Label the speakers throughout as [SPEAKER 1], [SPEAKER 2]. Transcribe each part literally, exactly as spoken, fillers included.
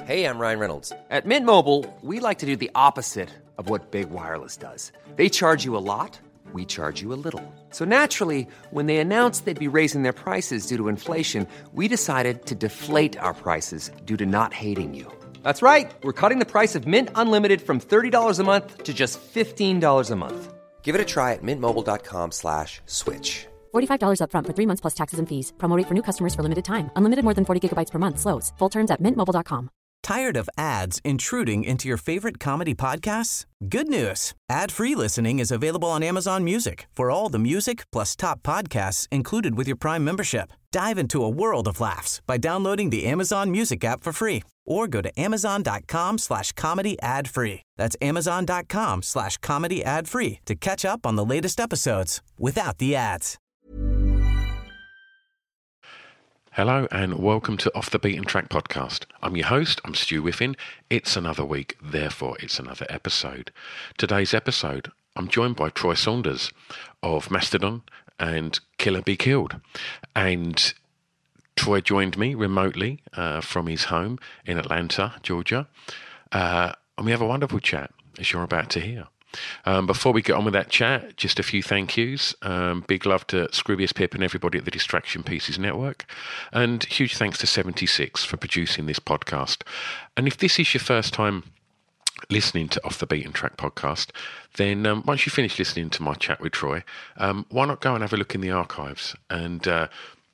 [SPEAKER 1] Hey, I'm Ryan Reynolds.
[SPEAKER 2] At Mint Mobile, we like to do the opposite of what Big Wireless does. They charge you a lot, we charge you a little. So naturally, when they announced they'd be raising their prices due to inflation, we decided to deflate our prices due to not hating you. That's right. We're cutting the price of Mint Unlimited from thirty dollars a month to just fifteen dollars a month.
[SPEAKER 1] Give it a try at mintmobile.com slash switch.
[SPEAKER 3] forty-five dollars up front for three months plus taxes and fees. Promo rate for new customers for limited time. Unlimited more than forty gigabytes per month slows. Full terms at mint mobile dot com.
[SPEAKER 4] Tired of ads intruding into your favorite comedy podcasts? Good news. Ad-free listening is available on Amazon Music for all the music plus top podcasts included with your Prime membership. Dive into a world of laughs by downloading the Amazon Music app for free or go to amazon.com slash comedy ad free. That's amazon.com slash comedy ad free to catch up on the latest episodes without the ads.
[SPEAKER 5] Hello and welcome to Off the Beaten Track podcast. I'm your host, I'm Stu Whiffin. It's another week, therefore it's another episode. Today's episode, I'm joined by Troy Saunders of Mastodon and Killer Be Killed. And Troy joined me remotely uh, from his home in Atlanta, Georgia. Uh, and we have a wonderful chat, as you're about to hear. Um, before we get on with that chat, just a few thank yous. Um, big love to Scroobius Pip and everybody at the Distraction Pieces Network. And huge thanks to seventy-six for producing this podcast. And if this is your first time listening to Off the Beaten Track podcast, then um, once you finish listening to my chat with Troy, um, why not go and have a look in the archives? And uh,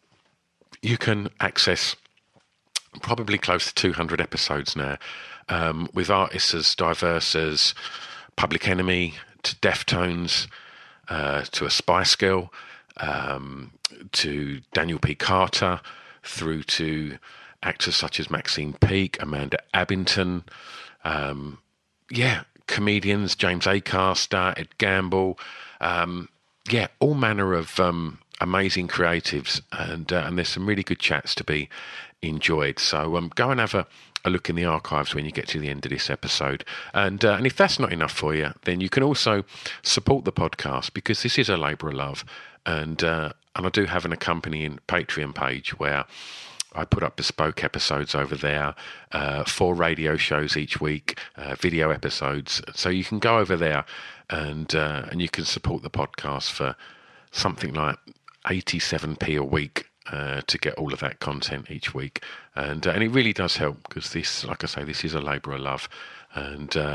[SPEAKER 5] you can access probably close to two hundred episodes now um, with artists as diverse as Public Enemy to Deftones, uh, to a Spice Girl, um, to Daniel P. Carter, through to actors such as Maxine Peake, Amanda Abbington, um, yeah, comedians, James Acaster, Ed Gamble, um, yeah, all manner of um, amazing creatives, and uh, and there's some really good chats to be enjoyed. So um, go and have a a look in the archives when you get to the end of this episode. And uh, and if that's not enough for you, then you can also support the podcast, because this is a labour of love. And uh, and I do have an accompanying Patreon page where I put up bespoke episodes over there, uh, four radio shows each week, uh, video episodes. So you can go over there and uh, and you can support the podcast for something like eighty-seven p a week. Uh, to get all of that content each week, and uh, and it really does help, because this, like I say, this is a labour of love, and uh,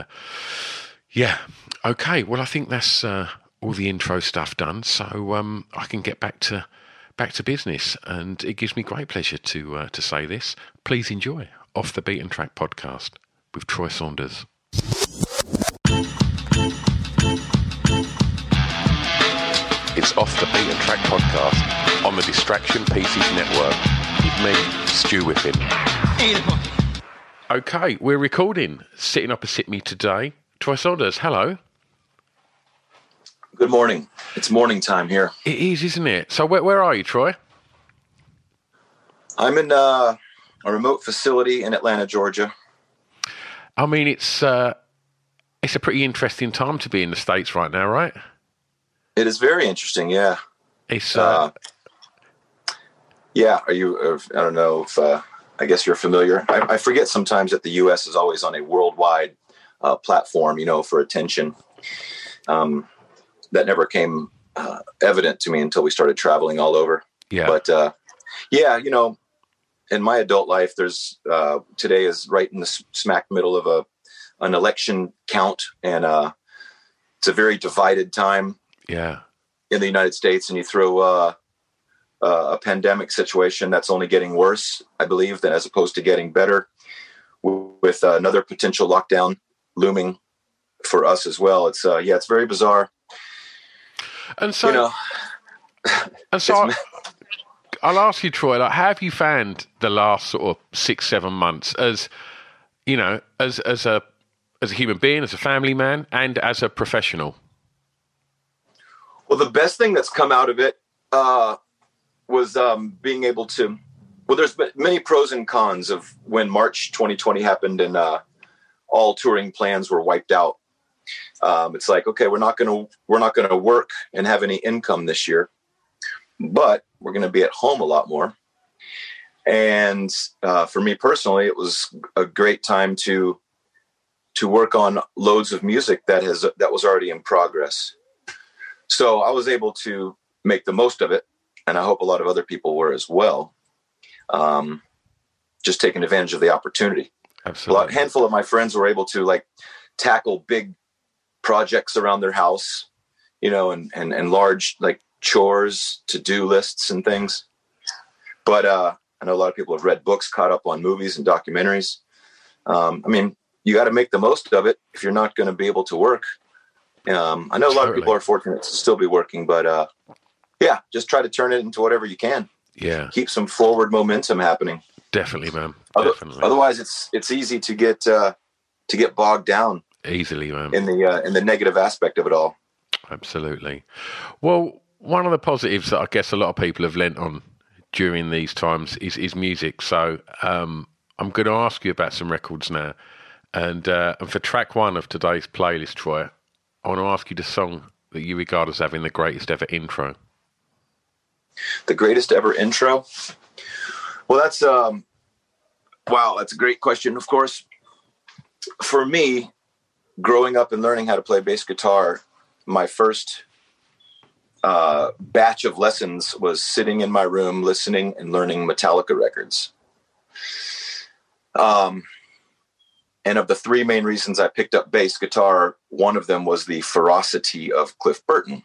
[SPEAKER 5] yeah, okay. Well, I think that's uh, all the intro stuff done, so um, I can get back to back to business, and it gives me great pleasure to uh, to say this. Please enjoy Off the Beaten Track podcast with Troy Saunders. It's Off the Beaten Track podcast on the Distraction Pieces Network with me, Stu Whiffin. Okay, we're recording. Sitting opposite me today, Troy Saunders. Hello.
[SPEAKER 6] Good morning. It's morning time here.
[SPEAKER 5] It is, isn't it? So where, where are you, Troy?
[SPEAKER 6] I'm in uh, a remote facility in Atlanta, Georgia.
[SPEAKER 5] I mean, it's uh, it's a pretty interesting time to be in the States right now, right?
[SPEAKER 6] It is very interesting, yeah.
[SPEAKER 5] It's... Uh,
[SPEAKER 6] uh Yeah, are you, uh, I don't know if, uh, I guess you're familiar. I, I forget sometimes that the U S is always on a worldwide uh, platform, you know, for attention. Um, that never came uh, evident to me until we started traveling all over.
[SPEAKER 5] Yeah.
[SPEAKER 6] But, uh, yeah, you know, in my adult life, there's, uh, today is right in the smack middle of a, an election count. And uh, it's a very divided time.
[SPEAKER 5] Yeah.
[SPEAKER 6] In the United States, and you throw, uh, Uh, a pandemic situation that's only getting worse, I believe, than as opposed to getting better, w- with uh, another potential lockdown looming for us as well. It's uh, yeah, it's very bizarre.
[SPEAKER 5] And so,
[SPEAKER 6] you know,
[SPEAKER 5] and so I, I'll ask you, Troy, like, how have you found the last sort of six, seven months as, you know, as as a as a human being, as a family man, and as a professional?
[SPEAKER 6] Well, the best thing that's come out of it uh, was um, being able to, well, there's been many pros and cons of when March twenty twenty happened and uh, all touring plans were wiped out. Um, it's like, okay, we're not going to, we're not going to work and have any income this year, but we're going to be at home a lot more. And uh, for me personally, it was a great time to to work on loads of music that has that was already in progress. So I was able to make the most of it, and I hope a lot of other people were as well. Um, just taking advantage of the opportunity.
[SPEAKER 5] Absolutely.
[SPEAKER 6] A handful of my friends were able to like tackle big projects around their house, you know, and and, and large like chores, to-do lists, and things. But uh, I know a lot of people have read books, caught up on movies and documentaries. Um, I mean, you got to make the most of it if you're not going to be able to work. Um, I know a lot
[SPEAKER 5] Totally.
[SPEAKER 6] of people are fortunate to still be working, but uh, yeah, just try to turn it into whatever you can.
[SPEAKER 5] Yeah.
[SPEAKER 6] Keep some forward momentum happening.
[SPEAKER 5] Definitely, man.
[SPEAKER 6] Other,
[SPEAKER 5] Definitely.
[SPEAKER 6] Otherwise, it's it's easy to get uh, to get bogged down
[SPEAKER 5] Easily, man.
[SPEAKER 6] in the uh, in the negative aspect of it all.
[SPEAKER 5] Absolutely. Well, one of the positives that I guess a lot of people have lent on during these times is, is music. So um, I'm going to ask you about some records now. And, uh, and for track one of today's playlist, Troy, I want to ask you the song that you regard as having the greatest ever intro.
[SPEAKER 6] The greatest ever intro? Well, that's, um, wow, that's a great question, of course. For me, growing up and learning how to play bass guitar, my first uh, batch of lessons was sitting in my room, listening and learning Metallica records. Um, and of the three main reasons I picked up bass guitar, one of them was the ferocity of Cliff Burton.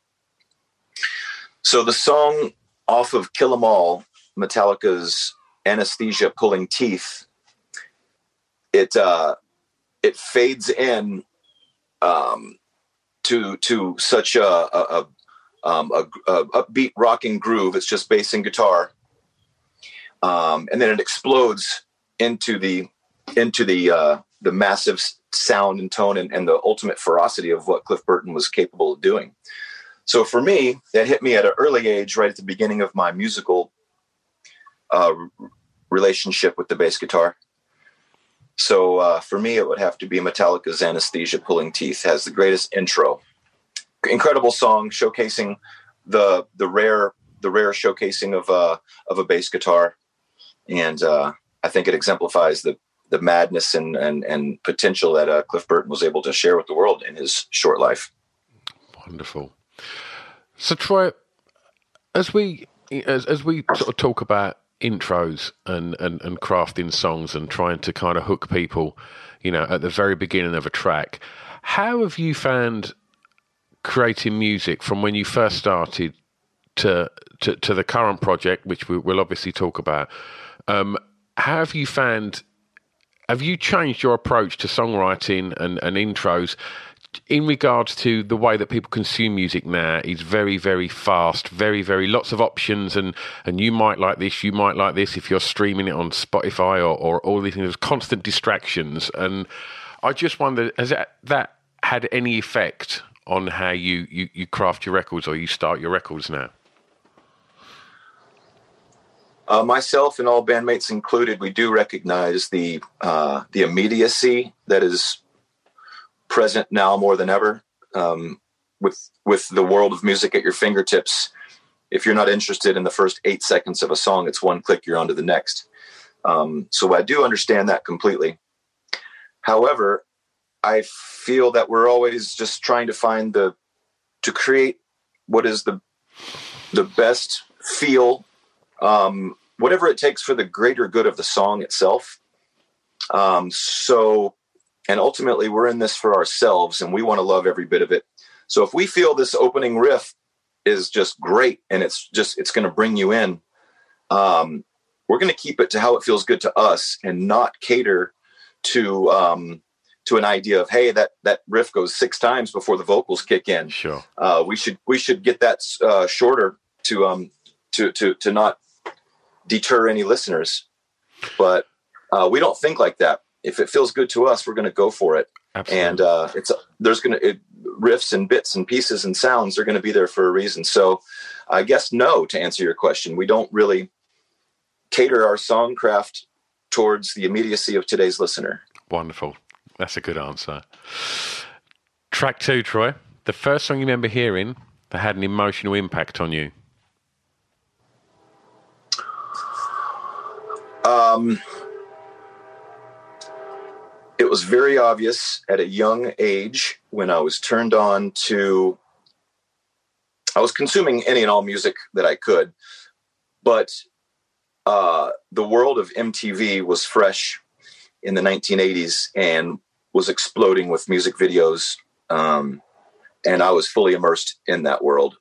[SPEAKER 6] So the song off of Kill 'Em All, Metallica's Anesthesia Pulling Teeth, it uh, it fades in um, to to such a, a, a, um, a, a upbeat rocking groove. It's just bass and guitar, um, and then it explodes into the into the uh, the massive sound and tone and, and the ultimate ferocity of what Cliff Burton was capable of doing. So for me, that hit me at an early age, right at the beginning of my musical uh, relationship with the bass guitar. So uh, for me, it would have to be Metallica's Anesthesia Pulling Teeth. Has the greatest intro. Incredible song showcasing the the rare the rare showcasing of uh, of a bass guitar, and uh, I think it exemplifies the the madness and and, and potential that uh, Cliff Burton was able to share with the world in his short life.
[SPEAKER 5] Wonderful. So Troy, as we as as we sort of talk about intros and, and, and crafting songs and trying to kind of hook people, you know, at the very beginning of a track, how have you found creating music from when you first started to to, to the current project, which we, we'll obviously talk about? Um, how have you found, have you changed your approach to songwriting and, and intros in regards to the way that people consume music now? Is very, very fast, very, very lots of options, and, and you might like this, you might like this if you're streaming it on Spotify or, or all these things. There's constant distractions, and I just wonder, has that, that had any effect on how you, you, you craft your records or you start your records now?
[SPEAKER 6] Uh, myself and all bandmates included, we do recognize the uh, the immediacy that is present now more than ever, um, with with the world of music at your fingertips. If you're not interested in the first eight seconds of a song, it's one click, you're on to the next. Um, so I do understand that completely. However, I feel that we're always just trying to find the, to create what is the, the best feel, um, whatever it takes for the greater good of the song itself. Um, so, and ultimately we're in this for ourselves and we want to love every bit of it. So if we feel this opening riff is just great and it's just, it's going to bring you in, um, we're going to keep it to how it feels good to us and not cater to, um, to an idea of, hey, that, that riff goes six times before the vocals kick in.
[SPEAKER 5] Sure.
[SPEAKER 6] Uh, we should, we should get that, uh, shorter to, um, to, to, to not deter any listeners, but, uh, we don't think like that. If it feels good to us, we're going to go for it.
[SPEAKER 5] Absolutely.
[SPEAKER 6] And, uh, it's, there's going to, riffs and bits and pieces and sounds are going to be there for a reason. So I guess no, to answer your question, we don't really cater our songcraft towards the immediacy of today's listener.
[SPEAKER 5] Wonderful. That's a good answer. Track two, Troy. The first song you remember hearing that had an emotional impact on you?
[SPEAKER 6] Um, it was very obvious at a young age when I was turned on to, I was consuming any and all music that I could, but uh, the world of M T V was fresh in the nineteen eighties and was exploding with music videos. Um, and I was fully immersed in that world.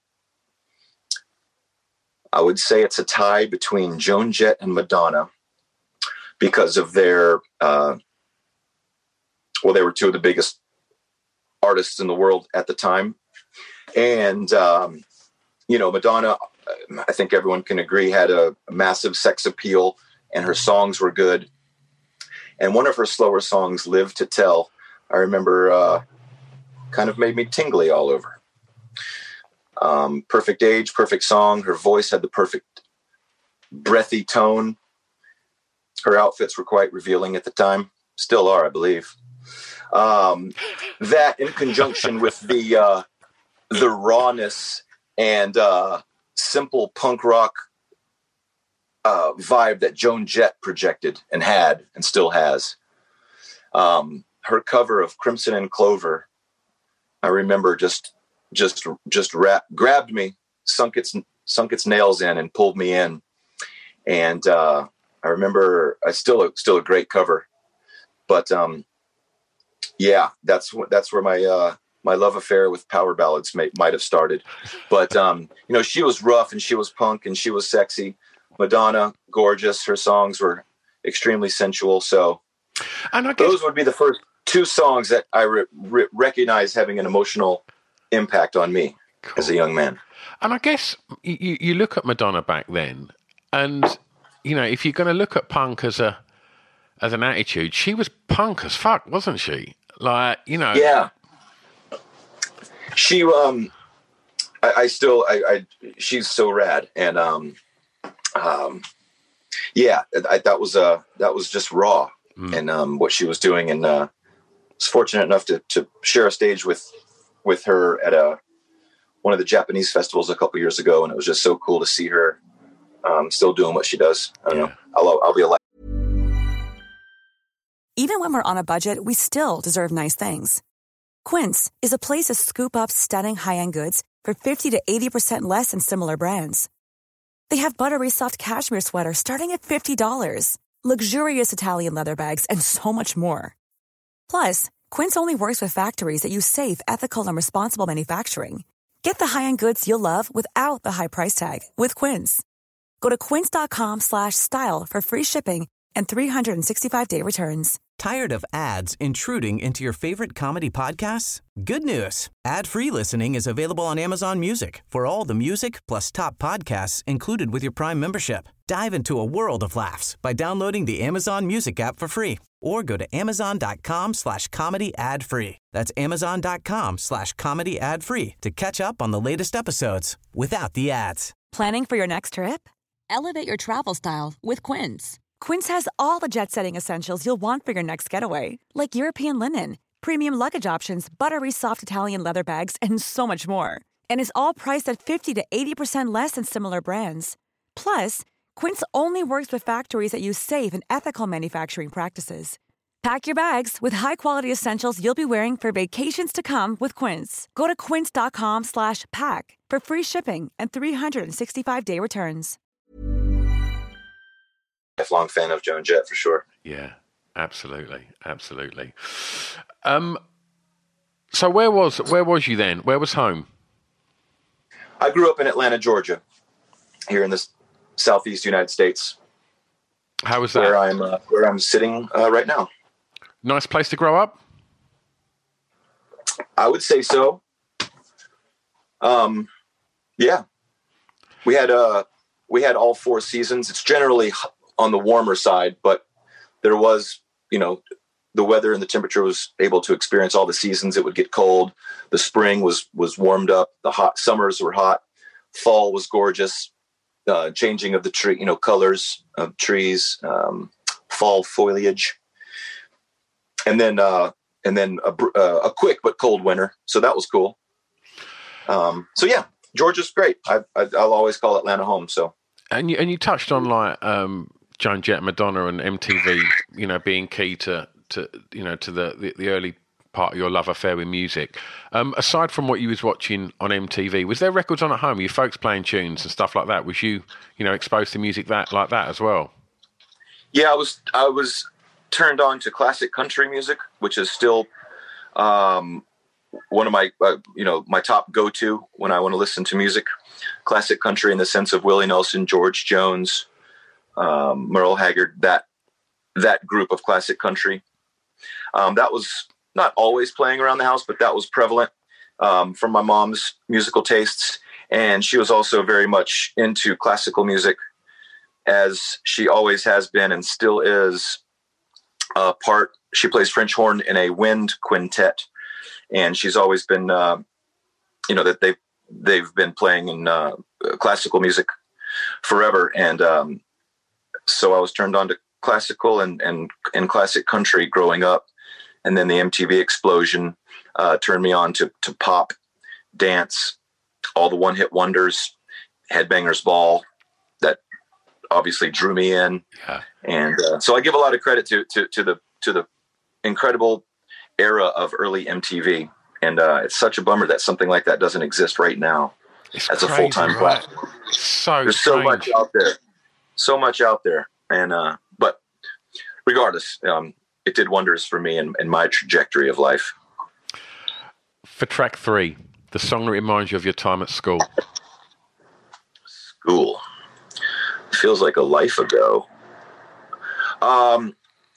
[SPEAKER 6] I would say it's a tie between Joan Jett and Madonna because of their, uh, well, they were two of the biggest artists in the world at the time. And, um, you know, Madonna, I think everyone can agree, had a, a massive sex appeal, and her songs were good. And one of her slower songs, Live to Tell, I remember uh, kind of made me tingly all over. Um, perfect age, perfect song. Her voice had the perfect breathy tone. Her outfits were quite revealing at the time. Still are, I believe. Um, that in conjunction with the uh, the rawness and uh, simple punk rock uh, vibe that Joan Jett projected and had and still has. Um, her cover of Crimson and Clover, I remember just just just rap, grabbed me, sunk its sunk its nails in, and pulled me in. And uh, I remember, I still still a great cover, but. Um, Yeah, that's that's where my uh, my love affair with power ballads may, might have started. But, um, you know, she was rough and she was punk and she was sexy. Madonna, gorgeous. Her songs were extremely sensual. So
[SPEAKER 5] and I guess,
[SPEAKER 6] those would be the first two songs that I re- re- recognize having an emotional impact on me cool. as a young man.
[SPEAKER 5] And I guess you, you look at Madonna back then and, you know, if you're going to look at punk as a as an attitude, she was punk as fuck, wasn't she? Like, you know.
[SPEAKER 6] Yeah. She, um, I, I still, I, I, she's so rad. And, um, um, yeah, I, that was, uh, that was just raw mm. and, um, what she was doing. And, uh, was fortunate enough to, to share a stage with, with her at a, one of the Japanese festivals a couple years ago. And it was just so cool to see her, um, still doing what she does. I don't yeah. know. I'll, I'll be alive.
[SPEAKER 7] Even when we're on a budget, we still deserve nice things. Quince is a place to scoop up stunning high-end goods for fifty to eighty percent less than similar brands. They have buttery soft cashmere sweaters starting at fifty dollars, luxurious Italian leather bags, and so much more. Plus, Quince only works with factories that use safe, ethical, and responsible manufacturing. Get the high-end goods you'll love without the high price tag with Quince. Go to quince.com slash style for free shipping and three sixty-five day returns.
[SPEAKER 4] Tired of ads intruding into your favorite comedy podcasts? Good news. Ad-free listening is available on Amazon Music for all the music plus top podcasts included with your Prime membership. Dive into a world of laughs by downloading the Amazon Music app for free or go to amazon.com slash comedy ad free. That's amazon.com slash comedy ad free to catch up on the latest episodes without the ads.
[SPEAKER 7] Planning for your next trip? Elevate your travel style with Quince. Quince has all the jet-setting essentials you'll want for your next getaway, like European linen, premium luggage options, buttery soft Italian leather bags, and so much more. And is all priced at fifty to eighty percent less than similar brands. Plus, Quince only works with factories that use safe and ethical manufacturing practices. Pack your bags with high-quality essentials you'll be wearing for vacations to come with Quince. Go to quince.com slash pack for free shipping and three sixty-five day returns.
[SPEAKER 6] Lifelong fan of Joan Jett for sure.
[SPEAKER 5] Yeah, absolutely, absolutely. Um, so where was where was you then? Where was home?
[SPEAKER 6] I grew up in Atlanta, Georgia, here in the southeast United States.
[SPEAKER 5] How was that?
[SPEAKER 6] Where I'm uh, where I'm sitting uh, right now.
[SPEAKER 5] Nice place to grow up.
[SPEAKER 6] I would say so. Um, yeah, we had uh we had all four seasons. It's generally on the warmer side, but there was, you know, the weather and the temperature was able to experience all the seasons. It would get cold. The spring was, was warmed up. The hot summers were hot. Fall was gorgeous. Uh, changing of the tree, you know, colors of trees, um, fall foliage. And then, uh, and then a, uh, a quick but cold winter. So that was cool. Um, so yeah, Georgia's great. I, I, I'll always call Atlanta home. So.
[SPEAKER 5] And you, and you touched on like, um, Joan Jett, Madonna, and M T V, you know, being key to, to you know, to the, the, the early part of your love affair with music. Um, aside from what you was watching on M T V, was there records on at home? Were your folks playing tunes and stuff like that? Was you, you know, exposed to music that like that as well?
[SPEAKER 6] Yeah, I was. I was turned on to classic country music, which is still um, one of my, uh, you know, my top go-to when I want to listen to music. Classic country in the sense of Willie Nelson, George Jones, um, Merle Haggard, that that group of classic country. Um, that was not always playing around the house, but that was prevalent um, from my mom's musical tastes. And she was also very much into classical music, as she always has been and still is. Uh, part she plays French horn in a wind quintet, and she's always been, uh, you know, that they've they've been playing in uh, classical music forever. And um, so I was turned on to classical and and and classic country growing up, and then the M T V explosion uh, turned me on to to pop, dance, all the one hit wonders, Headbangers Ball, that obviously drew me in.
[SPEAKER 5] Yeah.
[SPEAKER 6] And uh, so I give a lot of credit to, to, to the, to the incredible era of early M T V. And uh, it's such a bummer that something like that doesn't exist right now
[SPEAKER 5] it's
[SPEAKER 6] as
[SPEAKER 5] crazy,
[SPEAKER 6] a full-time
[SPEAKER 5] right?
[SPEAKER 6] platform.
[SPEAKER 5] So
[SPEAKER 6] There's
[SPEAKER 5] strange.
[SPEAKER 6] so much out there, so much out there. And, uh, but regardless, um, it did wonders for me and, and my trajectory of life.
[SPEAKER 5] For track three, the song that reminds you of your time at school.
[SPEAKER 6] School. Feels like a life ago. Um,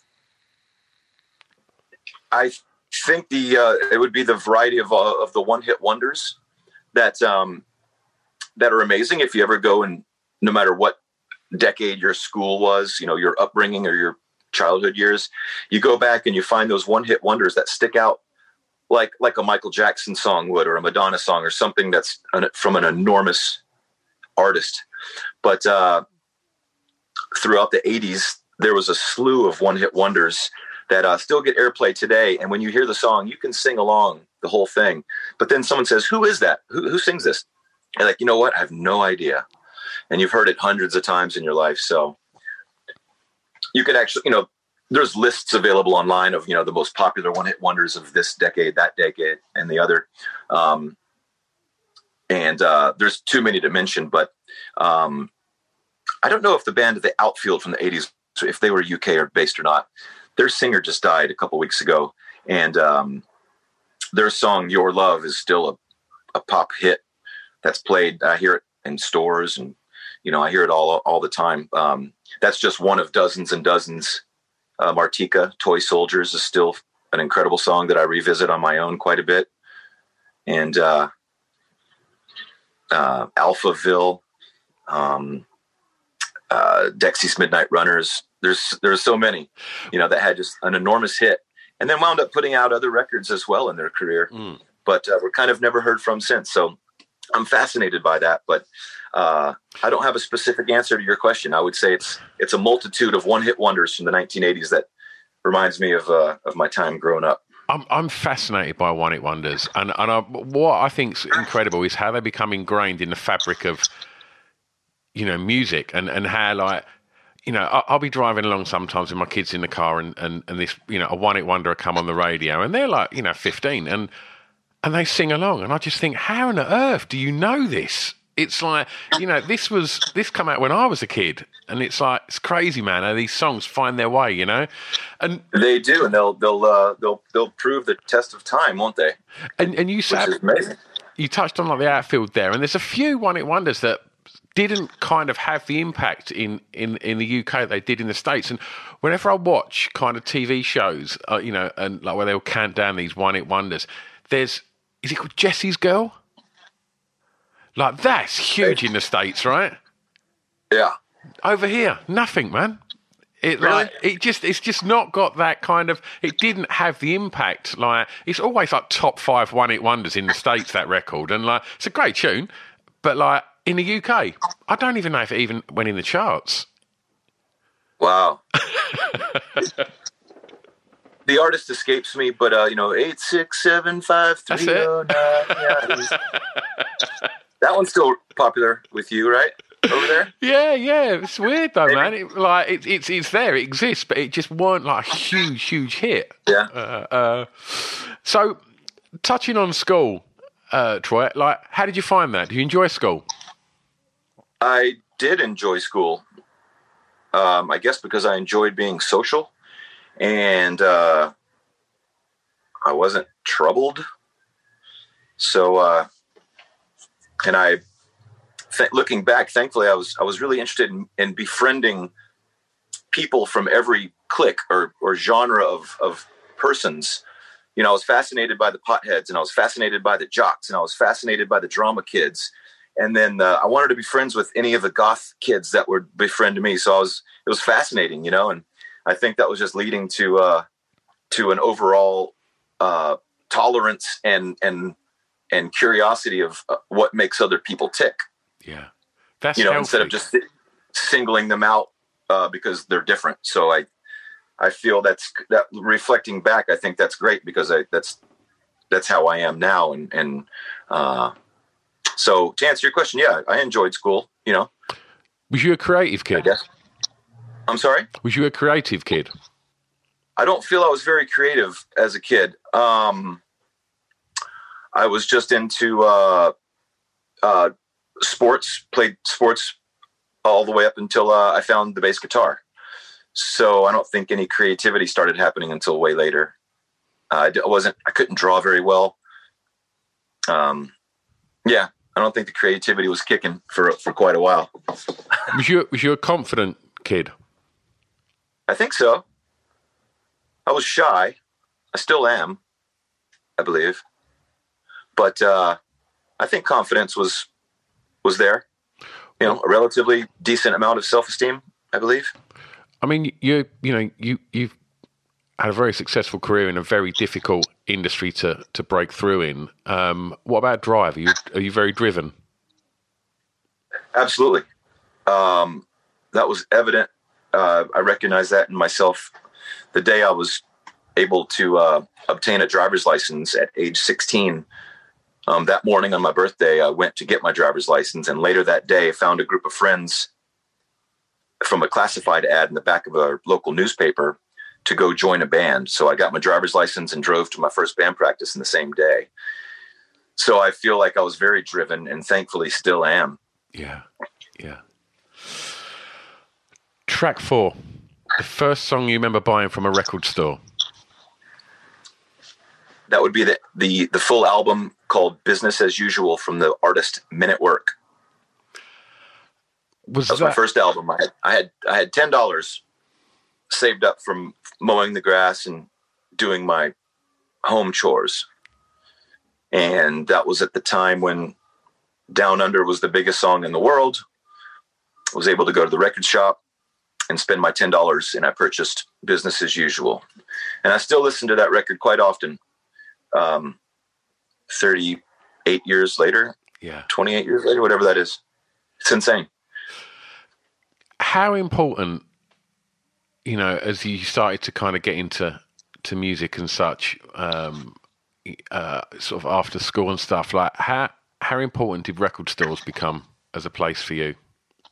[SPEAKER 6] I think the uh, it would be the variety of uh, of the one hit wonders that um, that are amazing. If you ever go, and no matter what decade your school was, you know, your upbringing or your childhood years, you go back and you find those one hit wonders that stick out, like like a Michael Jackson song would, or a Madonna song, or something that's an, from an enormous artist. But uh, throughout the eighties, there was a slew of one-hit wonders that uh, still get airplay today. And when you hear the song, you can sing along the whole thing. But then someone says, who is that? Who, who sings this? And like, you know what? I have no idea. And you've heard it hundreds of times in your life. So you could actually, you know, there's lists available online of, you know, the most popular one-hit wonders of this decade, that decade, and the other. Um, and uh, there's too many to mention, but um, I don't know if the band The Outfield from the eighties, if they were U K or based or not. Their singer just died a couple weeks ago, and um, their song "Your Love" is still a, a pop hit that's played. I hear it in stores, and you know I hear it all all the time. Um, that's just one of dozens and dozens. Uh, Martika, "Toy Soldiers" is still an incredible song that I revisit on my own quite a bit, and uh, uh, Alphaville. Um, Uh, Dexys Midnight Runners. There's there's so many, you know, that had just an enormous hit, and then wound up putting out other records as well in their career, mm. but uh, we're kind of never heard from since. So I'm fascinated by that, but uh, I don't have a specific answer to your question. I would say it's it's a multitude of one hit wonders from the nineteen eighties that reminds me of uh, of my time growing up.
[SPEAKER 5] I'm I'm fascinated by one hit wonders, and and I, what I think's incredible is how they become ingrained in the fabric of, you know, music, and, and how, like, you know, I'll, I'll be driving along sometimes with my kids in the car, and, and, and this, you know, a one hit wonder will come on the radio, and they're like, you know, fifteen, and and they sing along, and I just think, how on earth do you know this? It's like, you know, this was this come out when I was a kid, and it's like, it's crazy, man, how these songs find their way, you know, and
[SPEAKER 6] they do, and they'll they'll uh, they'll they'll prove the test of time, won't they?
[SPEAKER 5] And and you said you touched on like the Outfield there, and there's a few one hit wonders that didn't kind of have the impact in, in, in the U K that they did in the States. And whenever I watch kind of T V shows, uh, you know, and like where they'll count down these one-hit wonders, there's, is it called Jesse's Girl? Like, that's huge in the States, right?
[SPEAKER 6] Yeah.
[SPEAKER 5] Over here, nothing, man. It
[SPEAKER 6] really?
[SPEAKER 5] like it just it's just not got that kind of, it didn't have the impact. Like, it's always like top five one-hit wonders in the States, that record. And like, it's a great tune, but like, in the U K, I don't even know if it even went in the charts.
[SPEAKER 6] Wow. The artist escapes me, but, uh, you know, eight six seven five three oh nine. Yeah, that one's still popular with you, right? over there?
[SPEAKER 5] Yeah, yeah. It's weird though, man. It, like it, it's it's there, it exists, but it just weren't like a huge, huge hit.
[SPEAKER 6] Yeah.
[SPEAKER 5] Uh, uh, so, touching on school, uh, Troy, like, how did you find that? Did you enjoy school?
[SPEAKER 6] I did enjoy school. Um, I guess because I enjoyed being social, and uh, I wasn't troubled. So, uh, and I. Th- looking back, thankfully, I was I was really interested in, in befriending people from every clique or, or genre of, of persons. You know, I was fascinated by the potheads, and I was fascinated by the jocks, and I was fascinated by the drama kids. And then uh, I wanted to be friends with any of the goth kids that would befriend me. So I was it was fascinating, you know, and I think that was just leading to uh, to an overall uh, tolerance and and and curiosity of uh, what makes other people tick.
[SPEAKER 5] Yeah, that's
[SPEAKER 6] you know,
[SPEAKER 5] healthy.
[SPEAKER 6] instead of just singling them out uh, because they're different. So I, I feel that's that reflecting back. I think that's great because I that's that's how I am now. And and uh, so to answer your question, yeah, I enjoyed school. You know,
[SPEAKER 5] was you a creative kid?
[SPEAKER 6] I guess. I'm sorry.
[SPEAKER 5] Was you a creative kid?
[SPEAKER 6] I don't feel I was very creative as a kid. Um, I was just into. Uh, uh, sports, played sports all the way up until uh, I found the bass guitar. So I don't think any creativity started happening until way later. Uh, I wasn't, I couldn't draw very well. Um, yeah, I don't think the creativity was kicking for, for quite a while.
[SPEAKER 5] Was you, was you a confident kid?
[SPEAKER 6] I think so. I was shy. I still am, I believe. But uh, I think confidence was, was there, you know, a relatively decent amount of self-esteem, I believe.
[SPEAKER 5] I mean, you you know, you, you've had a very successful career in a very difficult industry to, to break through in. Um, what about drive? Are you, are you very driven?
[SPEAKER 6] Absolutely. Um, that was evident. Uh, I recognized that in myself the day I was able to uh, obtain a driver's license at age sixteen. Um, that morning on my birthday, I went to get my driver's license, and later that day, I found a group of friends from a classified ad in the back of a local newspaper to go join a band. So I got my driver's license and drove to my first band practice in the same day. So I feel like I was very driven, and thankfully still am.
[SPEAKER 5] Yeah, yeah. Track four, the first song you remember buying from a record store.
[SPEAKER 6] That would be the, the, the full album called Business as Usual from the artist Men at Work.
[SPEAKER 5] Was
[SPEAKER 6] that was
[SPEAKER 5] that...
[SPEAKER 6] my first album. I had, I had, I had ten dollars saved up from mowing the grass and doing my home chores. And that was at the time when Down Under was the biggest song in the world. I was able to go to the record shop and spend my ten dollars, and I purchased Business as Usual. And I still listen to that record quite often. Um, thirty-eight years later,
[SPEAKER 5] yeah,
[SPEAKER 6] twenty-eight years later, whatever that is. It's insane.
[SPEAKER 5] How important, you know, as you started to kind of get into to music and such, um, uh, sort of after school and stuff, like how, how important did record stores become as a place for you?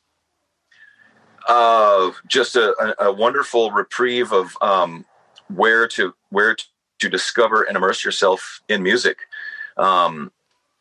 [SPEAKER 6] Uh, just a, a, a wonderful reprieve of, um, where to, where to, to discover and immerse yourself in music. Um,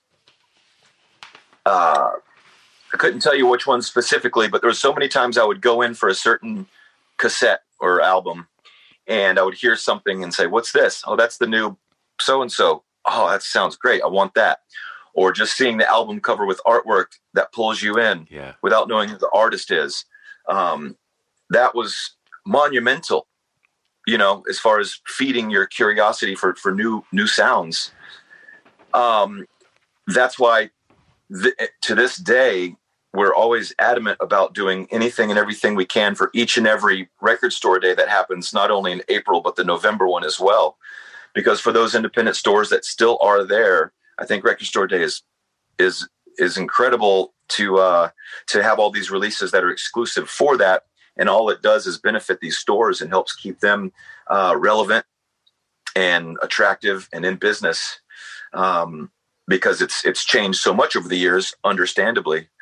[SPEAKER 6] uh, I couldn't tell you which one specifically, but there were so many times I would go in for a certain cassette or album, and I would hear something and say, what's this? Oh, that's the new so-and-so. Oh, that sounds great. I want that. Or just seeing the album cover with artwork that pulls you in,
[SPEAKER 5] yeah, without
[SPEAKER 6] knowing who the artist is. Um, that was monumental. You know, as far as feeding your curiosity for, for new, new sounds. Um, that's why th- to this day, we're always adamant about doing anything and everything we can for each and every record store day that happens, not only in April, but the November one as well. Because for those independent stores that still are there, I think Record Store Day is, is, is incredible to, uh, to have all these releases that are exclusive for that. And all it does is benefit these stores and helps keep them uh, relevant and attractive and in business, um, because it's it's changed so much over the years, understandably.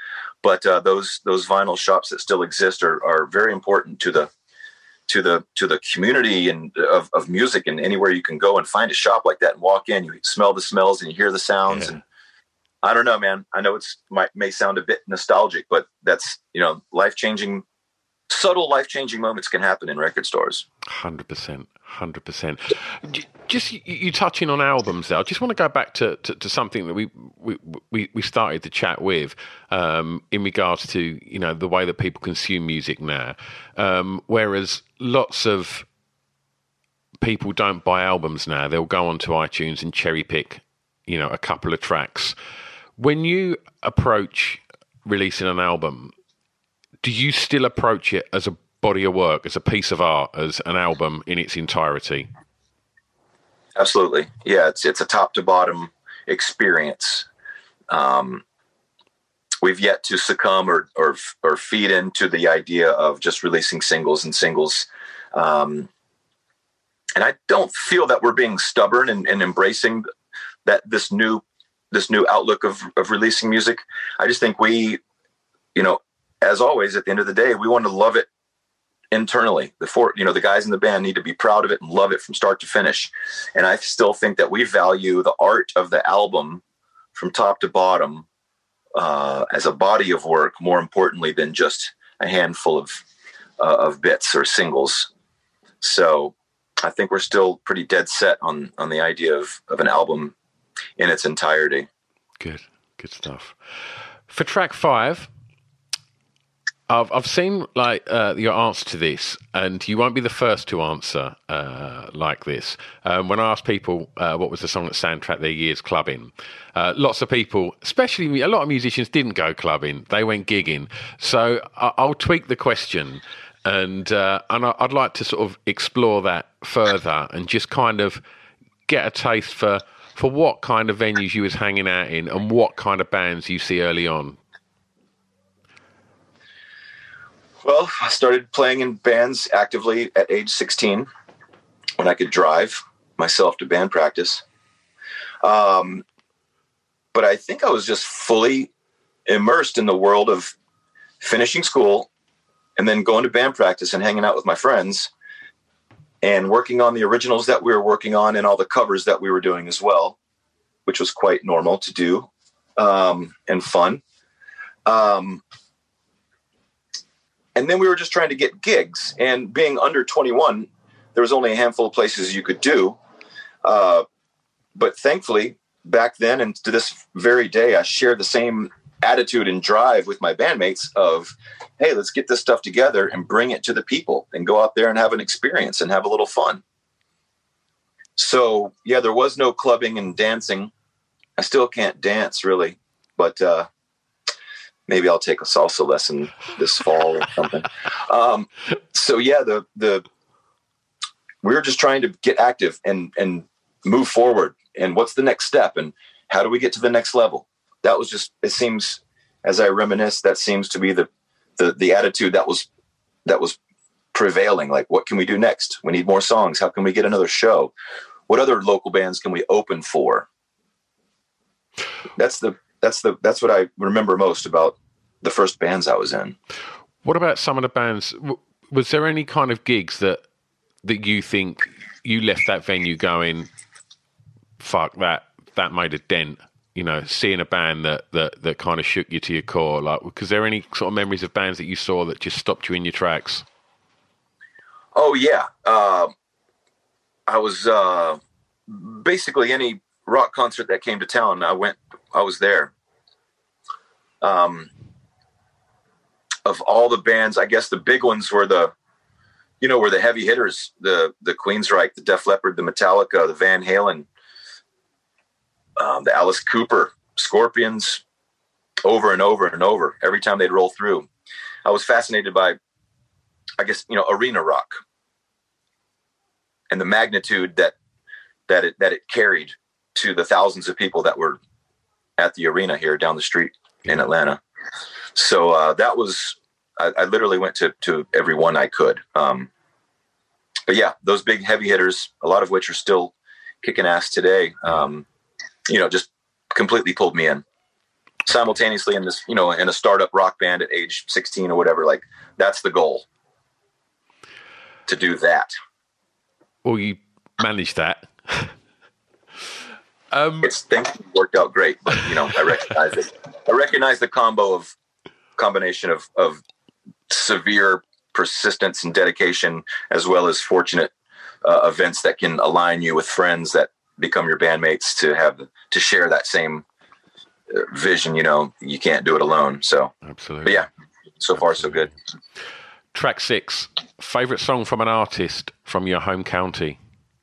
[SPEAKER 6] but uh, those those vinyl shops that still exist are are very important to the to the to the community and of, of music. And anywhere you can go and find a shop like that and walk in, you smell the smells and you hear the sounds. Yeah. And I don't know, man. I know it's might may sound a bit nostalgic, but that's, you know, life changing. Subtle life-changing moments can happen in record stores.
[SPEAKER 5] one hundred percent, one hundred percent. Just you, you touching on albums there, I just want to go back to, to, to something that we, we we we started to chat with um, in regards to, you know, the way that people consume music now. Um, whereas lots of people don't buy albums now. They'll go onto iTunes and cherry-pick, you know, a couple of tracks. When you approach releasing an album, do you still approach it as a body of work, as a piece of art, as an album in its entirety?
[SPEAKER 6] Absolutely. Yeah, it's it's a top to bottom experience. Um, we've yet to succumb or, or or feed into the idea of just releasing singles and singles. Um, and I don't feel that we're being stubborn and, and embracing that this new this new outlook of, of releasing music. I just think we, you know, as always, at the end of the day, we want to love it internally. The four, you know, the guys in the band need to be proud of it and love it from start to finish. And I still think that we value the art of the album from top to bottom uh, as a body of work more importantly than just a handful of uh, of bits or singles. So I think we're still pretty dead set on on the idea of of an album in its entirety.
[SPEAKER 5] Good, good stuff. For track five, I've I've seen like uh, your answer to this, and you won't be the first to answer uh, like this. Um, when I asked people uh, what was the song that soundtracked their years clubbing, uh, lots of people, especially a lot of musicians, didn't go clubbing; they went gigging. So I- I'll tweak the question, and uh, and I- I'd like to sort of explore that further and just kind of get a taste for for what kind of venues you was hanging out in and what kind of bands you see early on.
[SPEAKER 6] Well, I started playing in bands actively at age sixteen when I could drive myself to band practice. Um, but I think I was just fully immersed in the world of finishing school and then going to band practice and hanging out with my friends and working on the originals that we were working on and all the covers that we were doing as well, which was quite normal to do um, and fun. Um, And then we were just trying to get gigs, and being under twenty-one, there was only a handful of places you could do. Uh, but thankfully, back then and to this very day, I share the same attitude and drive with my bandmates of, hey, let's get this stuff together and bring it to the people and go out there and have an experience and have a little fun. So, yeah, there was no clubbing and dancing. I still can't dance, really, but uh, maybe I'll take a salsa lesson this fall or something. Um, so yeah, the, the, we were just trying to get active and, and move forward. And what's the next step? And how do we get to the next level? That was just, it seems, as I reminisce, that seems to be the, the, the attitude that was, that was prevailing. Like, what can we do next? We need more songs. How can we get another show? What other local bands can we open for? That's the, That's the that's what I remember most about the first bands I was in.
[SPEAKER 5] What about some of the bands? Was there any kind of gigs that that you think you left that venue going, fuck, that that made a dent? You know, seeing a band that that, that kind of shook you to your core. Like, was there any sort of memories of bands that you saw that just stopped you in your tracks?
[SPEAKER 6] Oh yeah, uh, I was uh, basically any rock concert that came to town. I went. I was there. Um, of all the bands, I guess the big ones were the, you know, were the heavy hitters, the, the Queensryche, the Def Leppard, the Metallica, the Van Halen, um, the Alice Cooper, Scorpions, over and over and over. Every time they'd roll through, I was fascinated by, I guess, you know, arena rock and the magnitude that, that it, that it carried to the thousands of people that were at the arena here down the street in Atlanta. So uh, that was, I, I literally went to, to every one I could. Um, but yeah, those big heavy hitters, a lot of which are still kicking ass today, um, you know, just completely pulled me in. simultaneously in this, you know, in a startup rock band at age sixteen or whatever. Like, that's the goal, to do that.
[SPEAKER 5] Well, you managed that. um,
[SPEAKER 6] it's things worked out great, but you know, I recognize it. I recognize the combo of combination of, of severe persistence and dedication, as well as fortunate uh, events that can align you with friends that become your bandmates to have to share that same uh, vision. You know, you can't do it alone. So,
[SPEAKER 5] absolutely.
[SPEAKER 6] But yeah, so far so good.
[SPEAKER 5] Track six, favorite song from an artist from your home county.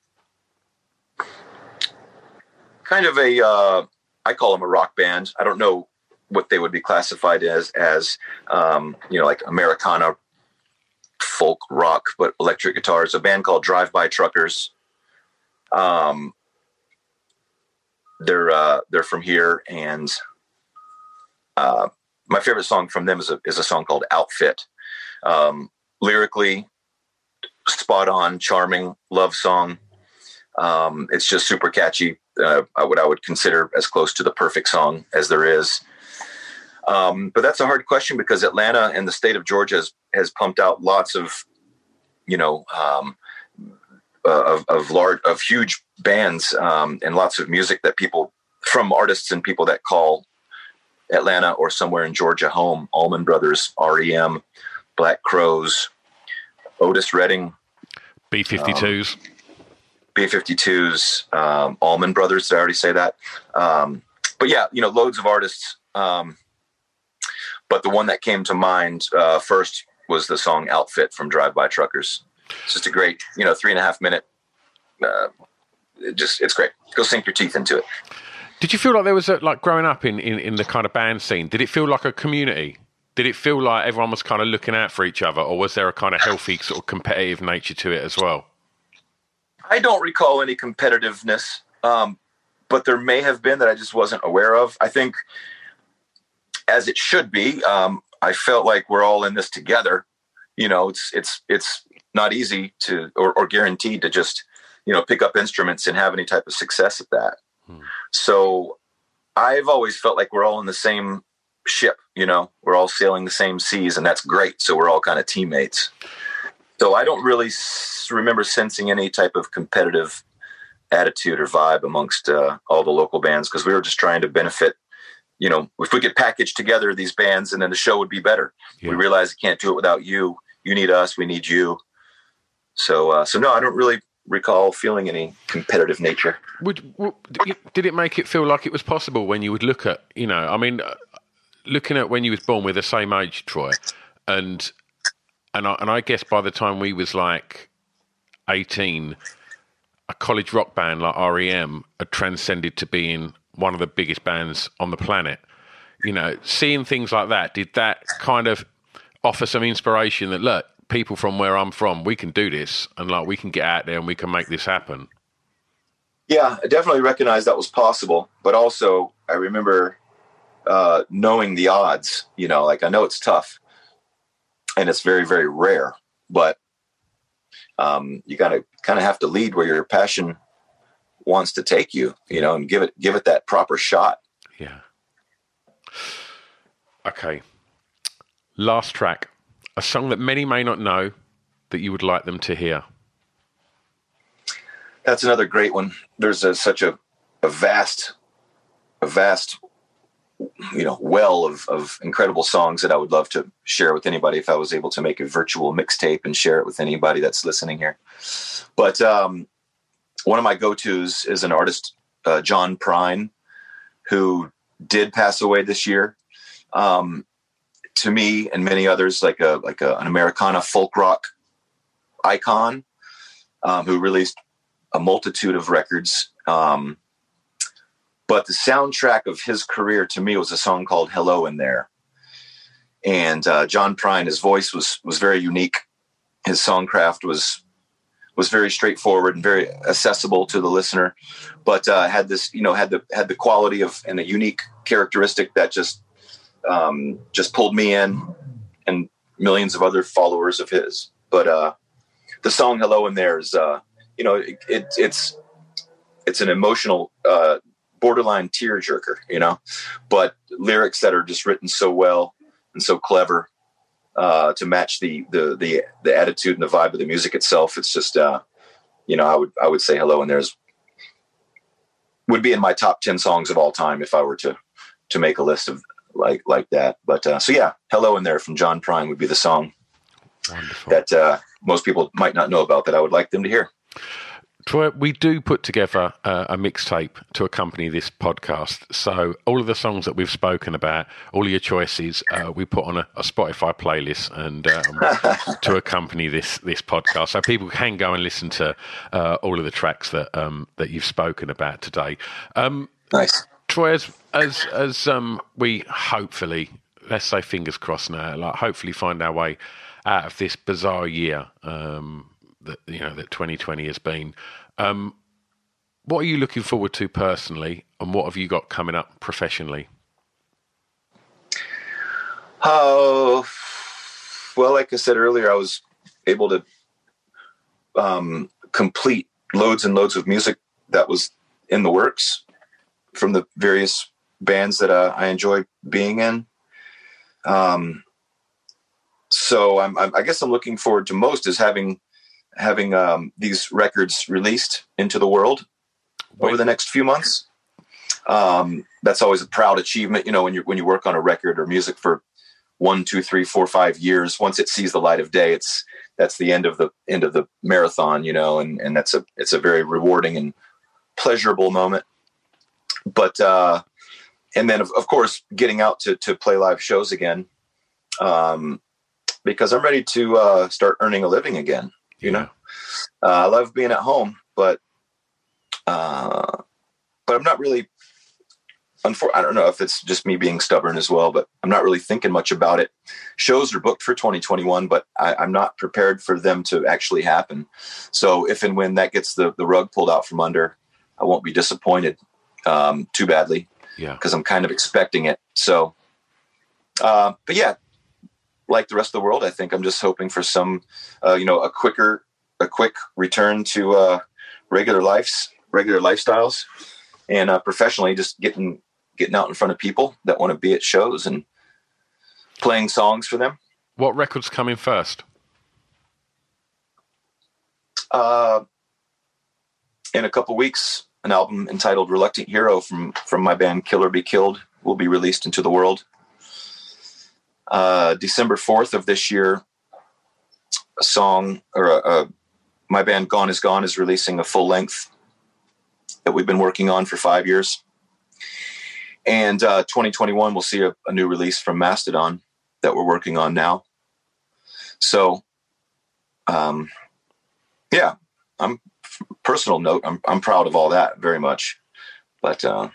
[SPEAKER 6] Kind of a, uh, I call them a rock band. I don't know what they would be classified as, as um, you know, like Americana folk rock, but electric guitars. A band called Drive-By Truckers. Um, they're uh, they're from here, and uh, my favorite song from them is a is a song called Outfit. Um, lyrically, spot on, charming love song. Um, it's just super catchy. Uh, what I would consider as close to the perfect song as there is. Um, but that's a hard question because Atlanta and the state of Georgia has, has pumped out lots of, you know, um, uh, of, of large, of huge bands um, and lots of music that people from artists and people that call Atlanta or somewhere in Georgia home. Allman Brothers, R E M, Black Crowes, Otis Redding,
[SPEAKER 5] B fifty-twos. Um,
[SPEAKER 6] B fifty-twos, um, Allman Brothers, did I already say that? Um, but yeah, you know, loads of artists. Um, but the one that came to mind uh, first was the song Outfit from Drive-By Truckers. It's just a great, you know, three and a half minute. Uh, it just, it's great. Go sink your teeth into it.
[SPEAKER 5] Did you feel like there was a, like growing up in, in, in the kind of band scene, did it feel like a community? Did it feel like everyone was kind of looking out for each other, or was there a kind of healthy sort of competitive nature to it as well?
[SPEAKER 6] I don't recall any competitiveness, um, but there may have been that I just wasn't aware of. I think, as it should be, um, I felt like we're all in this together. You know, it's it's it's not easy to or, or guaranteed to just, you know, pick up instruments and have any type of success at that. Hmm. So I've always felt like we're all in the same ship. You know, we're all sailing the same seas, and that's great. So we're all kind of teammates. So I don't really s- remember sensing any type of competitive attitude or vibe amongst uh, all the local bands, because we were just trying to benefit. You know, if we could package together these bands, and then the show would be better. Yeah. We realize we can't do it without you. You need us. We need you. So, uh, so no, I don't really recall feeling any competitive nature.
[SPEAKER 5] Would, would did it make it feel like it was possible when you would look at, you know, I mean, looking at when you was born, with the same age, Troy, and. And I, and I guess by the time we was like eighteen, a college rock band like R E M had transcended to being one of the biggest bands on the planet. You know, seeing things like that, did that kind of offer some inspiration that, look, people from where I'm from, we can do this, and like we can get out there and we can make this happen?
[SPEAKER 6] Yeah, I definitely recognized that was possible. But also I remember uh, knowing the odds, you know, like I know it's tough. And it's very, very rare, but um, you gotta kind of have to lead where your passion wants to take you, you know, and give it give it that proper shot.
[SPEAKER 5] Yeah. Okay. Last track, a song that many may not know that you would like them to hear.
[SPEAKER 6] That's another great one. There's a, such a, a vast, a vast. you know, well of, of incredible songs that I would love to share with anybody if I was able to make a virtual mixtape and share it with anybody that's listening here. But um, one of my go-tos is an artist, uh, John Prine, who did pass away this year. Um, to me and many others, like a like a, an Americana folk rock icon, um, who released a multitude of records. Um, But the soundtrack of his career to me was a song called Hello in There. And uh, John Prine, his voice was was very unique. His songcraft was was very straightforward and very accessible to the listener, but uh, had this, you know, had the had the quality of and a unique characteristic that just um, just pulled me in, and millions of other followers of his. But uh, the song Hello in There is, uh, you know, it, it, it's it's an emotional uh borderline tearjerker, you know, but lyrics that are just written so well and so clever uh, to match the, the, the, the attitude and the vibe of the music itself. It's just, uh, you know, I would, I would say Hello in There's would be in my top ten songs of all time if I were to, to make a list of like, like that. But, uh, so yeah, Hello in There from John Prine would be the song
[SPEAKER 5] Wonderful.
[SPEAKER 6] that, uh, most people might not know about that I would like them to hear.
[SPEAKER 5] Troy, we do put together uh, a mixtape to accompany this podcast. So all of the songs that we've spoken about, all of your choices, uh, we put on a, a Spotify playlist and um, to accompany this this podcast, so people can go and listen to uh, all of the tracks that um, that you've spoken about today. Um,
[SPEAKER 6] nice,
[SPEAKER 5] Troy. As as as um, we hopefully, let's say fingers crossed now, like hopefully find our way out of this bizarre year. Um, that you know that twenty twenty has been. Um, what are you looking forward to personally, and what have you got coming up professionally?
[SPEAKER 6] Oh, well, like I said earlier, I was able to um, complete loads and loads of music that was in the works from the various bands that uh, I enjoy being in. Um, so I'm, I'm, I guess I'm looking forward to most is having having um, these records released into the world
[SPEAKER 5] Wait.
[SPEAKER 6] over the next few months. Um, that's always a proud achievement, you know, when you when you work on a record or music for one, two, three, four, five years. Once it sees the light of day, it's that's the end of the end of the marathon, you know, and and that's a it's a very rewarding and pleasurable moment. But uh, and then of, of course getting out to to play live shows again, um, because I'm ready to uh, start earning a living again. You know, uh, I love being at home, but, uh, but I'm not really, unfor- I don't know if it's just me being stubborn as well, but I'm not really thinking much about it. Shows are booked for twenty twenty-one, but I, I'm not prepared for them to actually happen. So if and when that gets the, the rug pulled out from under, I won't be disappointed um, too badly.
[SPEAKER 5] Yeah.
[SPEAKER 6] Because I'm kind of expecting it. So, uh, but yeah. Like the rest of the world, I think I'm just hoping for some, uh, you know, a quicker, a quick return to uh, regular lives, regular lifestyles, and uh, professionally, just getting getting out in front of people that want to be at shows and playing songs for them.
[SPEAKER 5] What records come in first?
[SPEAKER 6] Uh, in a couple weeks, an album entitled "Reluctant Hero" from from my band Kill or Be Killed will be released into the world. Uh, December fourth of this year, a song or a, a, my band Gone is Gone is releasing a full length that we've been working on for five years. And uh, twenty twenty-one, we'll see a, a new release from Mastodon that we're working on now. So, um, yeah, I'm personal note. I'm, I'm proud of all that very much, but, uh,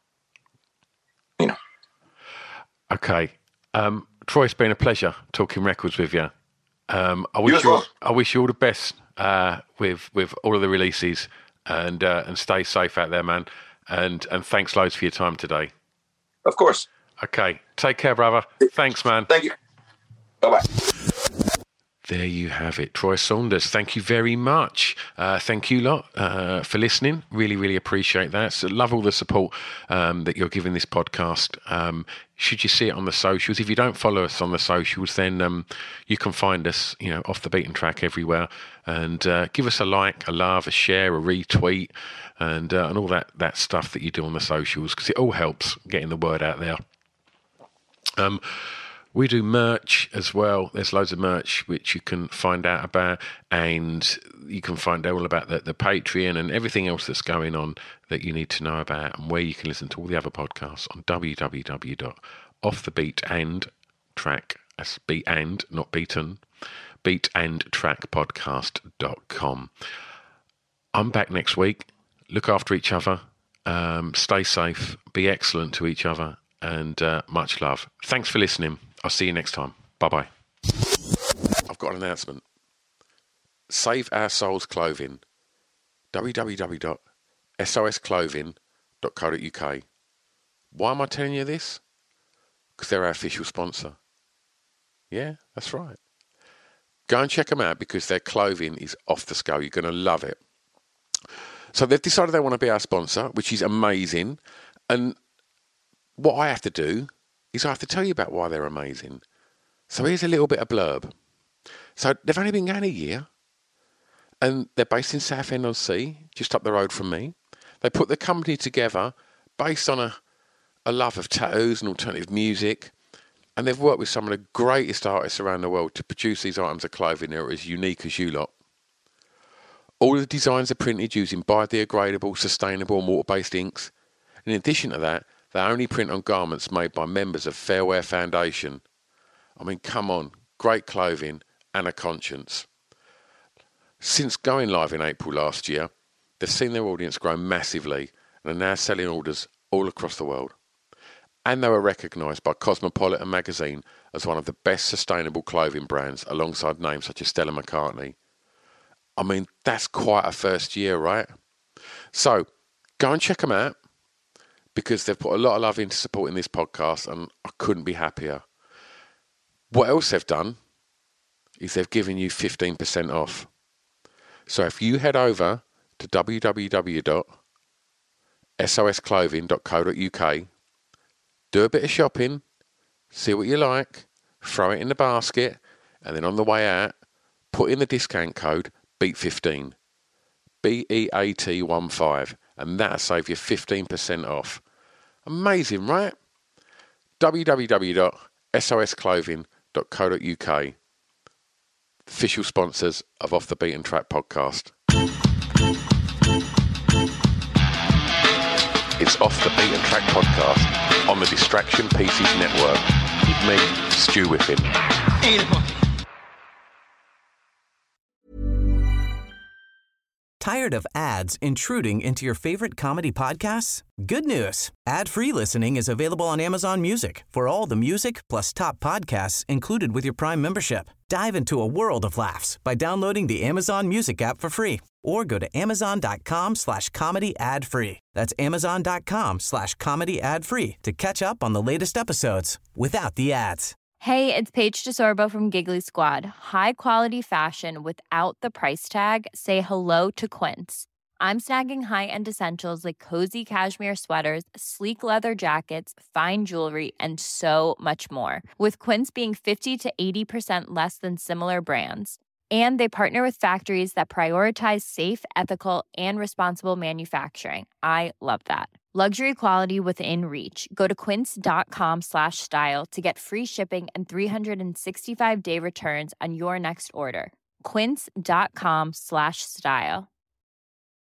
[SPEAKER 6] you know.
[SPEAKER 5] Okay. Um, Troy, it's been a pleasure talking records with you. Um, I wish
[SPEAKER 6] you,
[SPEAKER 5] you,
[SPEAKER 6] well.
[SPEAKER 5] I wish you all the best uh, with with all of the releases, and uh, and stay safe out there, man. And and thanks loads for your time today.
[SPEAKER 6] Of course.
[SPEAKER 5] Okay, take care, brother. Thanks, man.
[SPEAKER 6] Thank you. Bye bye.
[SPEAKER 5] There you have it. Troy Saunders, thank you very much. Uh, thank you lot uh, for listening. Really, really appreciate that. So love all the support um, that you're giving this podcast. Um, should you see it on the socials, if you don't follow us on the socials, then um, you can find us, you know, Off the Beaten Track everywhere. And uh, give us a like, a love, a share, a retweet, and uh, and all that, that stuff that you do on the socials, because it all helps getting the word out there. Um. We do merch as well. There's loads of merch which you can find out about, and you can find out all about the, the Patreon and everything else that's going on that you need to know about, and where you can listen to all the other podcasts on w w w dot off the beat and track, that's beat and, not beaten, beat and track podcast dot com. I'm back next week. Look after each other. Um, stay safe. Be excellent to each other. And uh, much love. Thanks for listening. I'll see you next time. Bye-bye. I've got an announcement. Save Our Souls Clothing. w w w dot s o s clothing dot co dot u k. Why am I telling you this? Because they're our official sponsor. Yeah, that's right. Go and check them out, because their clothing is off the scale. You're going to love it. So they've decided they want to be our sponsor, which is amazing. And what I have to do is I have to tell you about why they're amazing. So here's a little bit of blurb. So they've only been going a year, and they're based in Southend-on-Sea, just up the road from me. They put the company together based on a, a love of tattoos and alternative music, and they've worked with some of the greatest artists around the world to produce these items of clothing that are as unique as you lot. All of the designs are printed using biodegradable, sustainable and water-based inks. In addition to that, they only print on garments made by members of Fair Wear Foundation. I mean, come on, great clothing and a conscience. Since going live in April last year, they've seen their audience grow massively and are now selling orders all across the world. And they were recognised by Cosmopolitan magazine as one of the best sustainable clothing brands alongside names such as Stella McCartney. I mean, that's quite a first year, right? So, go and check them out because they've put a lot of love into supporting this podcast and I couldn't be happier. What else they've done is they've given you fifteen percent off. So if you head over to w w w dot s o s clothing dot co dot u k, do a bit of shopping, see what you like, throw it in the basket, and then on the way out, put in the discount code B E A T fifteen, B E A T fifteen, and that'll save you fifteen percent off. Amazing, right? w w w dot s o s clothing dot co dot u k, official sponsors of Off the Beaten Track podcast. It's Off the Beaten Track podcast on the Distraction Pieces Network with me, Stu Whiffen.
[SPEAKER 4] Tired of ads intruding into your favorite comedy podcasts? Good news. Ad-free listening is available on Amazon Music for all the music plus top podcasts included with your Prime membership. Dive into a world of laughs by downloading the Amazon Music app for free or go to amazon.com slash comedy ad free. That's amazon.com slash comedy ad free to catch up on the latest episodes without the ads.
[SPEAKER 8] Hey, it's Paige DeSorbo from Giggly Squad. High quality fashion without the price tag. Say hello to Quince. I'm snagging high-end essentials like cozy cashmere sweaters, sleek leather jackets, fine jewelry, and so much more. With Quince being fifty to eighty percent less than similar brands. And they partner with factories that prioritize safe, ethical, and responsible manufacturing. I love that. Luxury quality within reach. Go to quince.com slash style to get free shipping and three sixty-five day returns on your next order. Quince.com slash style.